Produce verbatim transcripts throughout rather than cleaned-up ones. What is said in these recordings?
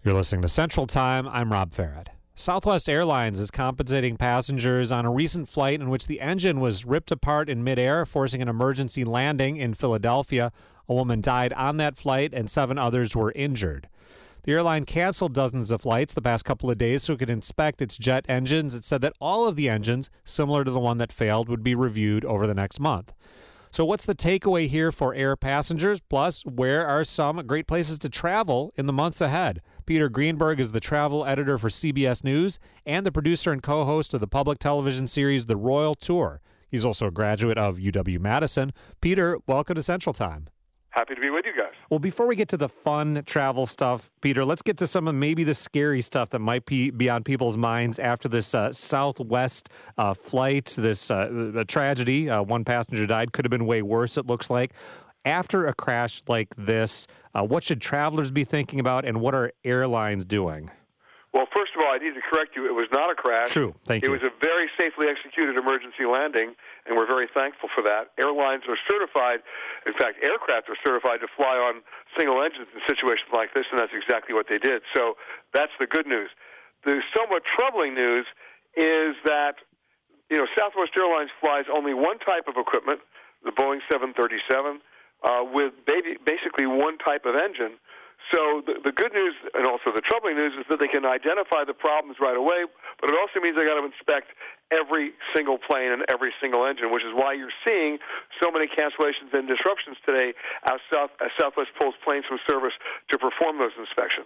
You're listening to Central Time. I'm Rob Farrad. Southwest Airlines is compensating passengers on a recent flight in which the engine was ripped apart in midair, forcing an emergency landing in Philadelphia. A woman died on that flight, and seven others were injured. The airline canceled dozens of flights the past couple of days so it could inspect its jet engines. It said that all of the engines, similar to the one that failed, would be reviewed over the next month. So what's the takeaway here for air passengers? Plus, where are some great places to travel in the months ahead? Peter Greenberg is the travel editor for C B S News and the producer and co-host of the public television series The Royal Tour. He's also a graduate of U W-Madison. Peter, welcome to Central Time. Happy to be with you guys. Well, before we get to the fun travel stuff, Peter, let's get to some of maybe the scary stuff that might be, be on people's minds after this uh, Southwest uh, flight, this uh, tragedy. Uh, one passenger died. Could have been way worse, it looks like. After a crash like this, uh, what should travelers be thinking about, and what are airlines doing? Well, first of all, I need to correct you. It was not a crash. True. Thank it you. It was a very safely executed emergency landing, and we're very thankful for that. Airlines are certified, in fact, aircraft are certified to fly on single engines in situations like this, and that's exactly what they did. So that's the good news. The somewhat troubling news is that, you know, Southwest Airlines flies only one type of equipment, the Boeing seven thirty-seven, uh, with baby, basically one type of engine. So the, the good news, and also the troubling news, is that they can identify the problems right away, but it also means they got to inspect every single plane and every single engine, which is why you're seeing so many cancellations and disruptions today as, South, as Southwest pulls planes from service to perform those inspections.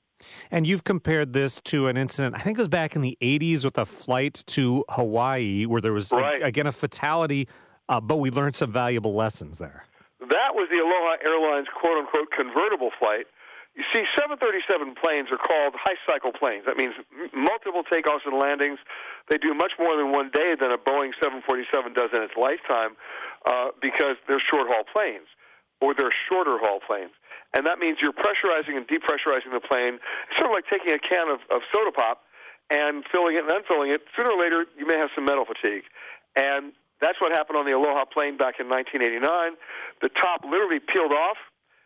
And you've compared this to an incident, I think it was back in the eighties with a flight to Hawaii where there was, right. a, again, a fatality, uh, but we learned some valuable lessons there. That was the Aloha Airlines quote-unquote convertible flight. You see, seven thirty-seven planes are called high-cycle planes. That means m- multiple takeoffs and landings. They do much more than one day than a Boeing seven forty-seven does in its lifetime uh, because they're short-haul planes, or they're shorter-haul planes. And that means you're pressurizing and depressurizing the plane. It's sort of like taking a can of, of soda pop and filling it and then filling it. Sooner or later, you may have some metal fatigue. And that's what happened on the Aloha plane back in nineteen eighty-nine. The top literally peeled off.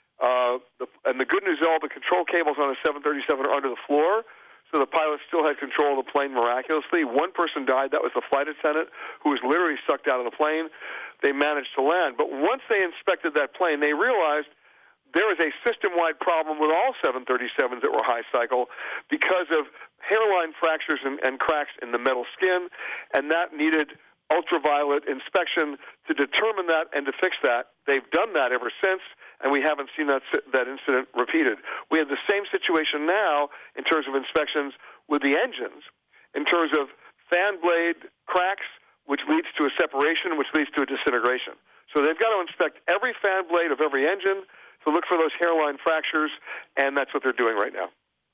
Uh, the, and the good news is all the control cables on the seven thirty-seven are under the floor, so the pilot still had control of the plane miraculously. One person died. That was the flight attendant, who was literally sucked out of the plane. They managed to land. But once they inspected that plane, they realized there is a system-wide problem with all seven thirty-sevens that were high cycle because of hairline fractures and, and cracks in the metal skin, and that needed ultraviolet inspection to determine that and to fix that. They've done that ever since, and we haven't seen that that incident repeated. We have the same situation now in terms of inspections with the engines, in terms of fan blade cracks, which leads to a separation, which leads to a disintegration. So they've got to inspect every fan blade of every engine to look for those hairline fractures, and that's what they're doing right now.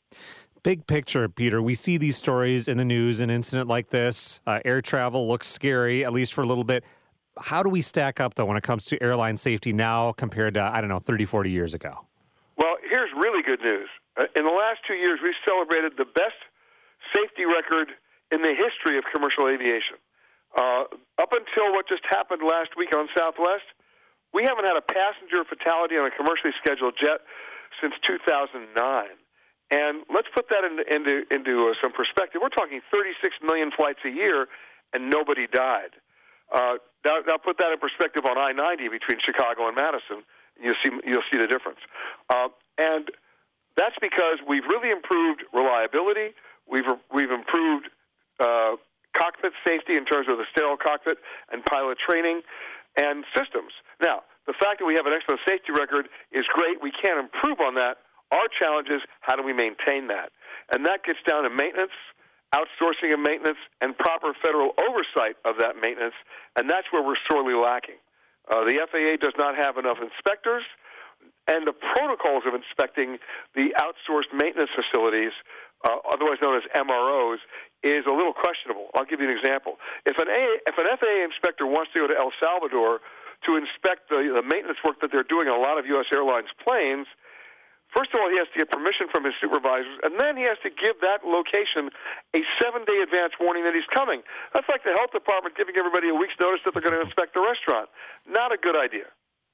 Big picture, Peter, we see these stories in the news, an incident like this. Uh, air travel looks scary, at least for a little bit. How do we stack up, though, when it comes to airline safety now compared to, I don't know, thirty, forty years ago? Well, here's really good news. Uh, in the last two years, we've celebrated the best safety record in the history of commercial aviation. Uh, up until what just happened last week on Southwest, we haven't had a passenger fatality on a commercially scheduled jet since two thousand nine. And let's put that into, into, into uh, some perspective. We're talking thirty-six million flights a year, and nobody died. Uh, now, now put that in perspective on I ninety between Chicago and Madison. You'll see, you'll see the difference. Uh, and that's because we've really improved reliability. We've, we've improved uh, cockpit safety in terms of the sterile cockpit and pilot training and systems. Now, the fact that we have an excellent safety record is great. We can't improve on that. Our challenge is how do we maintain that? And that gets down to maintenance, outsourcing of maintenance, and proper federal oversight of that maintenance, and that's where we're sorely lacking. Uh, the F A A does not have enough inspectors, and the protocols of inspecting the outsourced maintenance facilities, uh, otherwise known as M R Os, is a little questionable. I'll give you an example. If an, A, if an F A A inspector wants to go to El Salvador to inspect the, the maintenance work that they're doing on a lot of U S airlines planes, first of all, he has to get permission from his supervisors, and then he has to give that location a seven-day advance warning that he's coming. That's like the health department giving everybody a week's notice that they're going to inspect the restaurant. Not a good idea.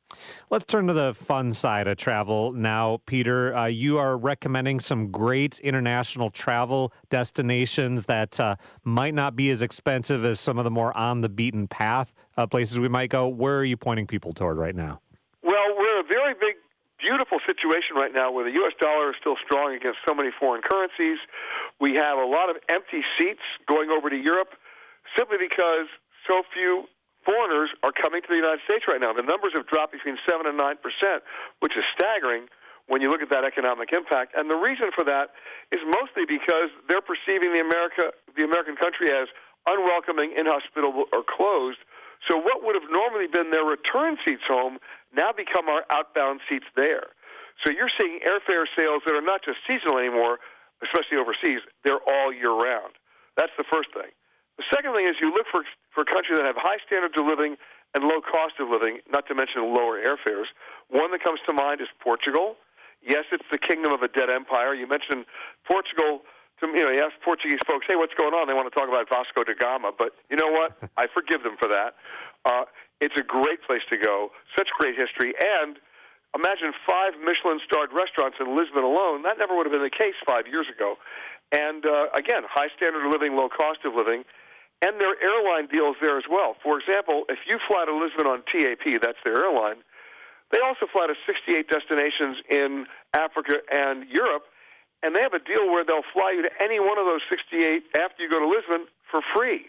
Let's turn to the fun side of travel now, Peter. Uh, you are recommending some great international travel destinations that uh, might not be as expensive as some of the more on the beaten path uh, places we might go. Where are you pointing people toward right now? Well, we're in a very big, beautiful situation right now where the U S dollar is still strong against so many foreign currencies. We have a lot of empty seats going over to Europe simply because so few foreigners are coming to the United States right now. The numbers have dropped between seven and nine percent, which is staggering when you look at that economic impact. And the reason for that is mostly because they're perceiving the America, the American country as unwelcoming, inhospitable, or closed. So what would have normally been their return seats home now become our outbound seats there. So you're seeing airfare sales that are not just seasonal anymore, especially overseas. They're all year round. That's the first thing. The second thing is you look for for countries that have high standards of living and low cost of living, not to mention lower airfares. One that comes to mind is Portugal. Yes, it's the kingdom of a dead empire. You mentioned Portugal. To, you know, you ask Portuguese folks, hey, what's going on? They want to talk about Vasco da Gama. But you know what? I forgive them for that. Uh, it's a great place to go, such great history. And imagine five Michelin-starred restaurants in Lisbon alone. That never would have been the case five years ago. And, uh, again, high standard of living, low cost of living. And there are airline deals there as well. For example, if you fly to Lisbon on T A P, that's their airline, they also fly to sixty-eight destinations in Africa and Europe, and they have a deal where they'll fly you to any one of those sixty-eight after you go to Lisbon for free.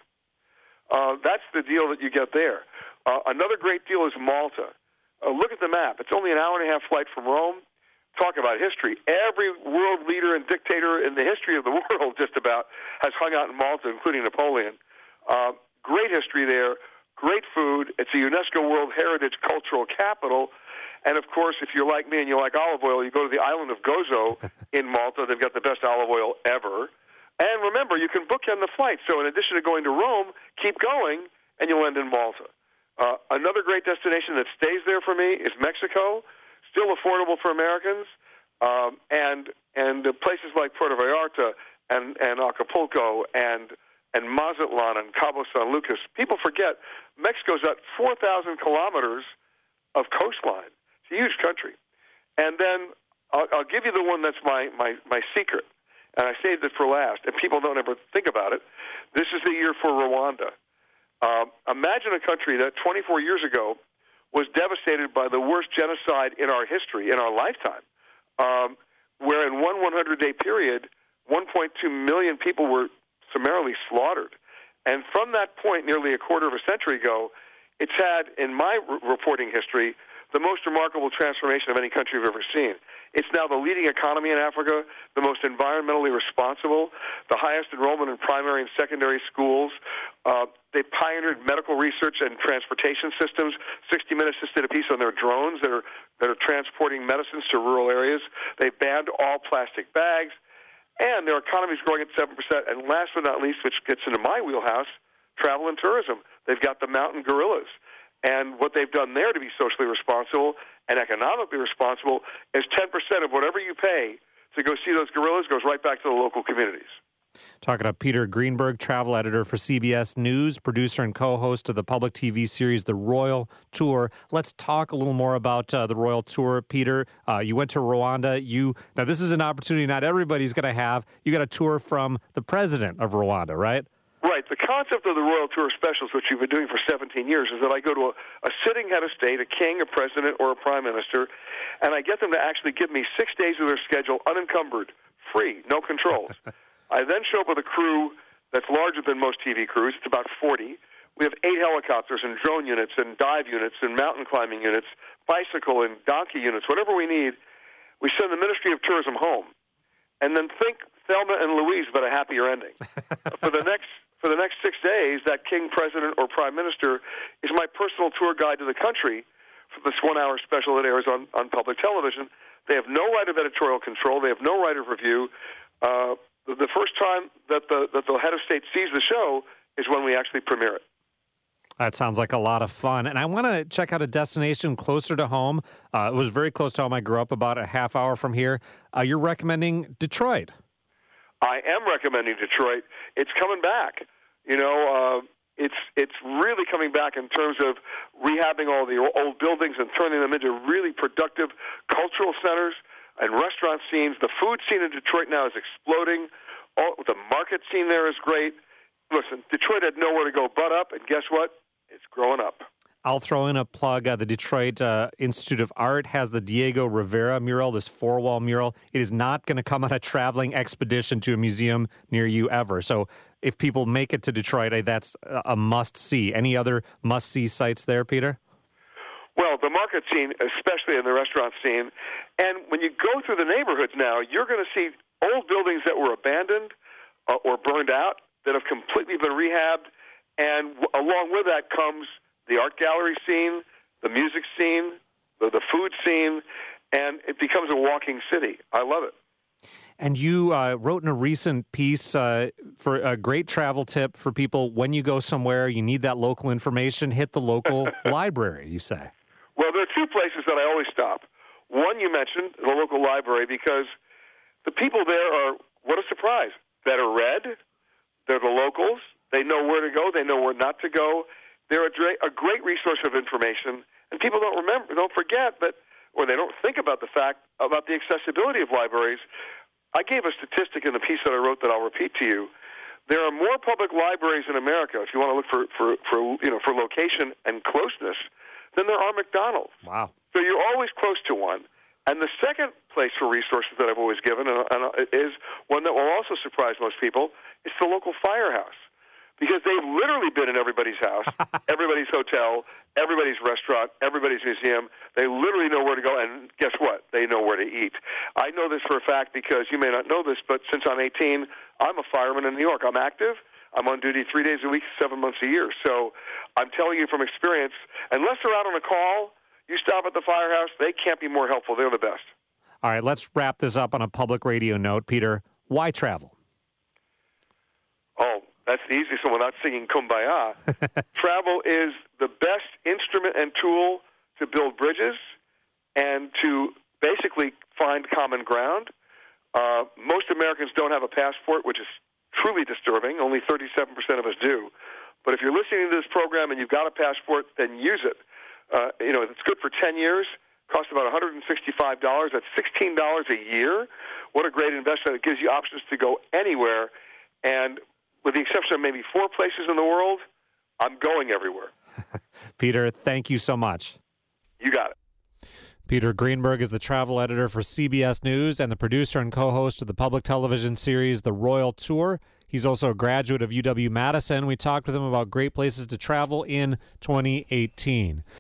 Uh, that's the deal that you get there. Uh, another great deal is Malta. Uh, look at the map. It's only an hour and a half flight from Rome. Talk about history. Every world leader and dictator in the history of the world just about has hung out in Malta, including Napoleon. Uh, great history there, great food. It's a UNESCO World Heritage Cultural Capital. And, of course, if you're like me and you like olive oil, you go to the island of Gozo in Malta. They've got the best olive oil ever. And remember, you can bookend the flight. So in addition to going to Rome, keep going, and you'll end in Malta. Uh, another great destination that stays there for me is Mexico, still affordable for Americans. Um, and and uh, places like Puerto Vallarta and, and Acapulco and and Mazatlan and Cabo San Lucas. People forget Mexico's got four thousand kilometers of coastline. It's a huge country. And then I'll, I'll give you the one that's my, my, my secret, and I saved it for last, and people don't ever think about it. This is the year for Rwanda. Um, imagine a country that twenty-four years ago was devastated by the worst genocide in our history, in our lifetime, um, where in one hundred-day period, one point two million people were summarily slaughtered. And from that point, nearly a quarter of a century ago, it's had, in my r- reporting history, the most remarkable transformation of any country I've ever seen. It's now the leading economy in Africa, the most environmentally responsible, the highest enrollment in primary and secondary schools. Uh, they pioneered medical research and transportation systems. sixty minutes just did a piece on their drones that are, that are transporting medicines to rural areas. They banned all plastic bags. And their economy is growing at seven percent. And last but not least, which gets into my wheelhouse, travel and tourism. They've got the mountain gorillas. And what they've done there to be socially responsible and economically responsible is ten percent of whatever you pay to go see those gorillas goes right back to the local communities. Talking to Peter Greenberg, travel editor for C B S News, producer and co-host of the public T V series The Royal Tour. Let's talk a little more about uh, the Royal Tour, Peter. Uh, you went to Rwanda. You now this is an opportunity not everybody's going to have. You got a tour from the president of Rwanda, right? Right. The concept of the Royal Tour Specials, which you've been doing for seventeen years, is that I go to a, a sitting head of state, a king, a president, or a prime minister, and I get them to actually give me six days of their schedule unencumbered, free, no controls. I then show up with a crew that's larger than most T V crews. It's about forty. We have eight helicopters and drone units and dive units and mountain climbing units, bicycle and donkey units, whatever we need. We send the Ministry of Tourism home. And then think Thelma and Louise, but a happier ending. for the next for the next six days, that king, president, or prime minister is my personal tour guide to the country for this one-hour special that airs on, on public television. They have no right of editorial control. They have no right of review. Uh, the first time that the that the head of state sees the show is when we actually premiere it. That sounds like a lot of fun. And I want to check out a destination closer to home. Uh, it was very close to home. I grew up about a half hour from here. Uh, you're recommending Detroit. I am recommending Detroit. It's coming back. You know, uh, It's it's really coming back in terms of rehabbing all the old buildings and turning them into really productive cultural centers and restaurant scenes. The food scene in Detroit now is exploding. All, the market scene there is great. Listen, Detroit had nowhere to go but up, and guess what? It's growing up. I'll throw in a plug. Uh, the Detroit uh, Institute of Art has the Diego Rivera mural, this four-wall mural. It is not going to come on a traveling expedition to a museum near you ever. So if people make it to Detroit, that's a must-see. Any other must-see sites there, Peter? Well, the market scene, especially in the restaurant scene. And when you go through the neighborhoods now, you're going to see old buildings that were abandoned uh, or burned out that have completely been rehabbed. And w- along with that comes the art gallery scene, the music scene, the, the food scene, and it becomes a walking city. I love it. And you uh, wrote in a recent piece uh, for a great travel tip for people when you go somewhere, you need that local information, hit the local library, you say. Well, there are two places that I always stop. One you mentioned, the local library, because the people there are, what a surprise, better read. They're the locals. They know where to go. They know where not to go. They're a, dra- a great resource of information, and people don't remember, don't forget, but or they don't think about the fact about the accessibility of libraries. I gave a statistic in the piece that I wrote that I'll repeat to you. There are more public libraries in America, if you want to look for, for, for you know for location and closeness, than there are McDonald's. Wow! So you're always close to one. And the second place for resources that I've always given and, and is one that will also surprise most people. It's the local firehouse. Because they've literally been in everybody's house, everybody's hotel, everybody's restaurant, everybody's museum. They literally know where to go, and guess what? They know where to eat. I know this for a fact because you may not know this, but since I'm eighteen, I'm a fireman in New York. I'm active. I'm on duty three days a week, seven months a year. So I'm telling you from experience, unless they're out on a call, you stop at the firehouse, they can't be more helpful. They're the best. All right, let's wrap this up on a public radio note. Peter, why travel? Oh, that's the easiest one without singing Kumbaya. Travel is the best instrument and tool to build bridges and to basically find common ground. Uh, most Americans don't have a passport, which is truly disturbing. Only thirty-seven percent of us do. But if you're listening to this program and you've got a passport, then use it. Uh, you know, it's good for ten years. Costs about one hundred sixty-five dollars. That's sixteen dollars a year. What a great investment. It gives you options to go anywhere. And with the exception of maybe four places in the world, I'm going everywhere. Peter, thank you so much. You got it. Peter Greenberg is the travel editor for C B S News and the producer and co-host of the public television series The Royal Tour. He's also a graduate of U W Madison. We talked with him about great places to travel in twenty eighteen.